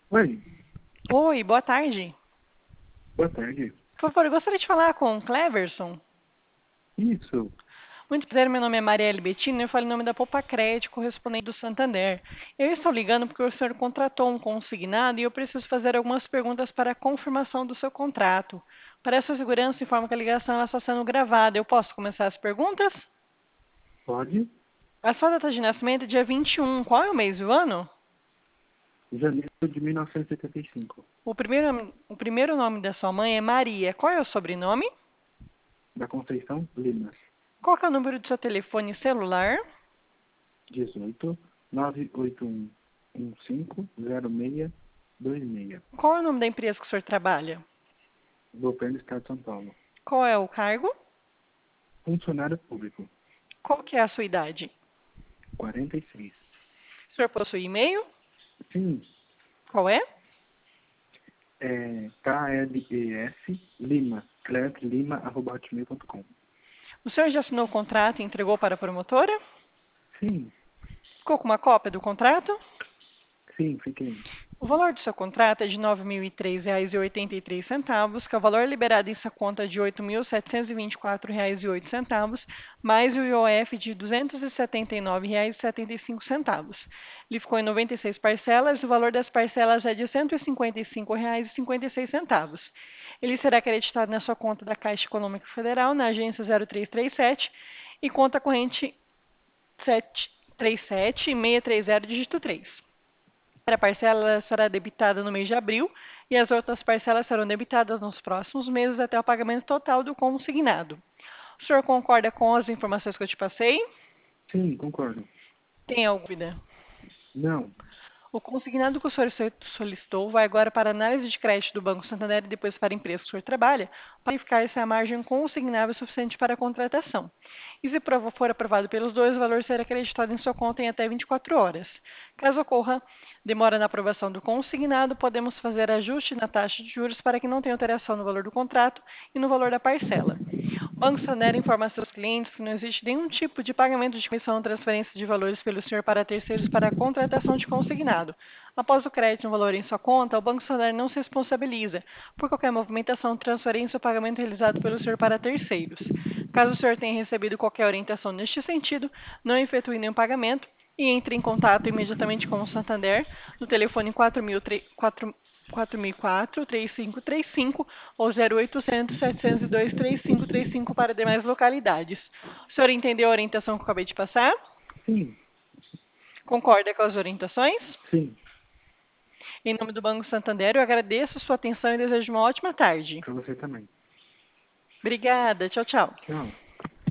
Oi, Oi, boa tarde. boa tarde. Por favor, eu gostaria de falar com o Cleverson. Isso, Muito prazer, meu nome é Marielle Bettini, eu falo em nome da Poupa Crédito, correspondente do Santander. Eu estou ligando porque o senhor contratou um consignado e eu preciso fazer algumas perguntas para a confirmação do seu contrato. Para a sua segurança, informo que a ligação ela está sendo gravada. Eu posso começar as perguntas? pode? A sua data de nascimento é dia 21. Qual é o mês e o ano? Janeiro de 1975, O primeiro nome da sua mãe é Maria. Qual é o sobrenome? da Conceição Lima, Qual que é o número do seu telefone celular? 18 981 150626. Qual é o nome da empresa que o senhor trabalha? Governo do Estado de São Paulo. Qual é o cargo? Funcionário público, Qual que é a sua idade? 46. O senhor possui e-mail? Sim, Qual é? é KLES Lima, cleslima@hotmail.com. O senhor já assinou o contrato e entregou para a promotora? Sim, Ficou com uma cópia do contrato? sim, fiquei. O valor do seu contrato é de R$ 9.003,83, que é o valor liberado em sua conta de R$ 8.724,08, mais o IOF de R$ 279,75. Ele ficou em 96 parcelas e o valor das parcelas é de R$ 155,56. Ele será acreditado na sua conta da Caixa Econômica Federal, na agência 0337 e conta corrente 737-630, dígito 3. A parcela será debitada no mês de abril e as outras parcelas serão debitadas nos próximos meses até o pagamento total do consignado. O senhor concorda com as informações que eu te passei? Sim, concordo. Tem alguma dúvida? Não, O consignado que o senhor solicitou vai agora para a análise de crédito do Banco Santander e depois para a empresa que o senhor trabalha, para verificar se a margem consignável é suficiente para a contratação. E se for aprovado pelos dois, o valor será acreditado em sua conta em até 24 horas. Caso ocorra demora na aprovação do consignado, podemos fazer ajuste na taxa de juros para que não tenha alteração no valor do contrato e no valor da parcela. O Banco Santander informa a seus clientes que não existe nenhum tipo de pagamento de comissão ou transferência de valores pelo senhor para terceiros para a contratação de consignado. Após o crédito no valor em sua conta, o Banco Santander não se responsabiliza por qualquer movimentação, transferência ou pagamento realizado pelo senhor para terceiros. Caso o senhor tenha recebido qualquer orientação neste sentido, não efetue nenhum pagamento e entre em contato imediatamente com o Santander no telefone 4004-3535 ou 0800-702-3535 para demais localidades. O senhor entendeu a orientação que eu acabei de passar? sim, Concorda com as orientações? sim, Em nome do Banco Santander, eu agradeço a sua atenção e desejo uma ótima tarde. para você também. Obrigada. Tchau, tchau. Tchau.